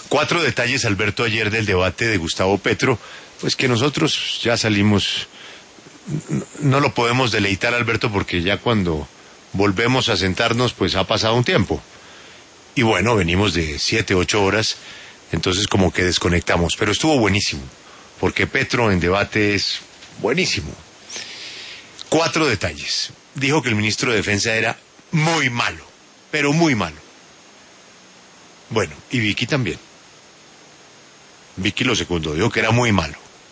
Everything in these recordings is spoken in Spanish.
4 detalles, Alberto, ayer del debate de Gustavo Petro, pues que nosotros ya salimos, no lo podemos deleitar, Alberto, porque ya cuando volvemos a sentarnos, pues ha pasado un tiempo. Y bueno, venimos de 7, 8 horas, entonces como que desconectamos, pero estuvo buenísimo, porque Petro en debate es buenísimo. 4 detalles. Dijo que el ministro de Defensa era muy malo, pero muy malo. Bueno, y Vicky también. Vicky lo secundó, dijo que era muy malo.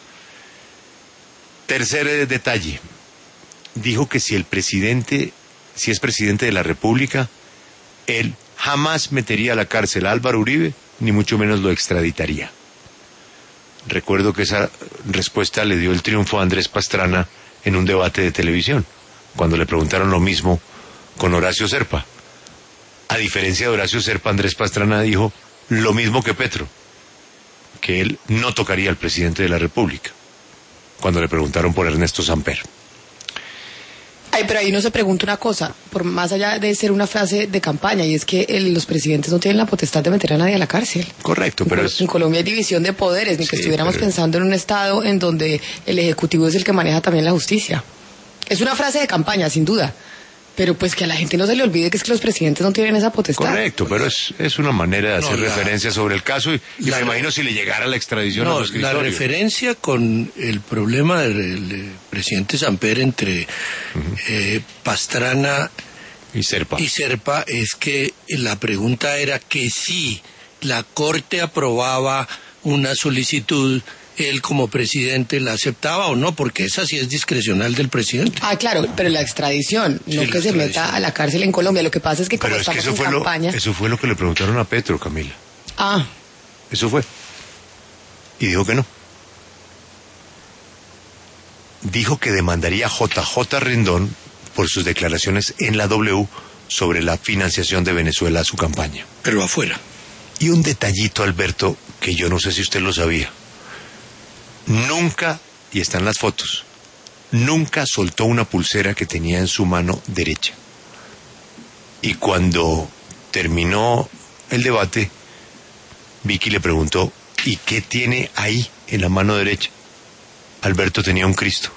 Tercer detalle. Dijo que si es presidente de la República, él jamás metería a la cárcel a Álvaro Uribe, ni mucho menos lo extraditaría. Recuerdo que esa respuesta le dio el triunfo a Andrés Pastrana en un debate de televisión, cuando le preguntaron lo mismo con Horacio Serpa. A diferencia de Horacio Serpa, Andrés Pastrana dijo lo mismo que Petro, que él no tocaría al presidente de la República, cuando le preguntaron por Ernesto Samper. Ay, pero ahí uno se pregunta una cosa, por más allá de ser una frase de campaña, y es que los presidentes no tienen la potestad de meter a nadie a la cárcel. Correcto, pero en Colombia hay división de poderes, ni que estuviéramos pensando en un estado en donde el Ejecutivo es el que maneja también la justicia. Es una frase de campaña, sin duda, pero pues que a la gente no se le olvide que es que los presidentes no tienen esa potestad. Correcto, pero es una manera de hacer referencia sobre el caso y me imagino si le llegara la extradición a los escritorios. La referencia con el problema del presidente Samper entre Pastrana y Serpa es que la pregunta era que si la Corte aprobaba una solicitud, él como presidente la aceptaba o no, porque esa sí es discrecional del presidente. Ah, claro, pero la extradición, no que se meta a la cárcel en Colombia. Lo que pasa es que como estamos en campaña... Eso fue lo que le preguntaron a Petro, Camila. Ah. Eso fue. Y dijo que no. Dijo que demandaría a JJ Rendón por sus declaraciones en la W sobre la financiación de Venezuela a su campaña. Pero afuera. Y un detallito, Alberto, que yo no sé si usted lo sabía. Nunca, y están las fotos, nunca soltó una pulsera que tenía en su mano derecha. Y cuando terminó el debate, Vicky le preguntó, ¿y qué tiene ahí en la mano derecha? Alberto tenía un Cristo.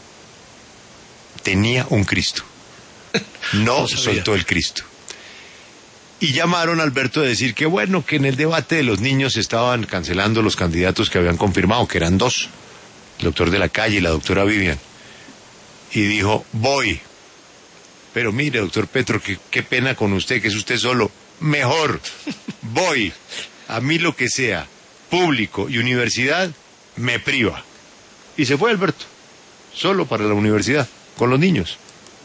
Tenía un Cristo. No soltó el Cristo. Y llamaron a Alberto a decir que bueno, que en el debate de los niños estaban cancelando los candidatos que habían confirmado, que eran 2, el doctor de la Calle y la doctora Vivian. Y dijo, voy. Pero mire, doctor Petro, qué pena con usted, que es usted solo. Mejor, voy. A mí lo que sea, público y universidad, me priva. Y se fue Alberto, solo para la universidad, con los niños.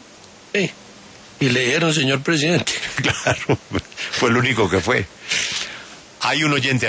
Y le dijeron, señor presidente. Claro, fue el único que fue. Hay un oyente